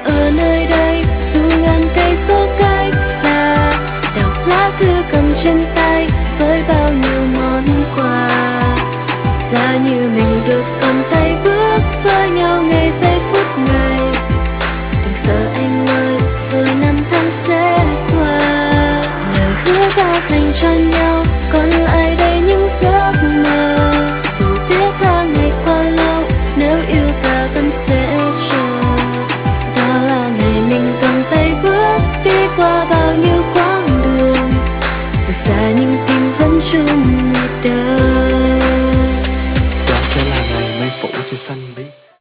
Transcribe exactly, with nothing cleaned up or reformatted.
ở nơi đây dù ngàn cây số cách xa, đọc lá thư cầm trên tay với bao nhiêu món quà. Giá như mình được cầm tay bước với nhau ngày giây phút này, đừng sợ anh ơi, rồi năm tháng sẽ qua. Lời hứa ta dành cho nhau còn lại đây những giấc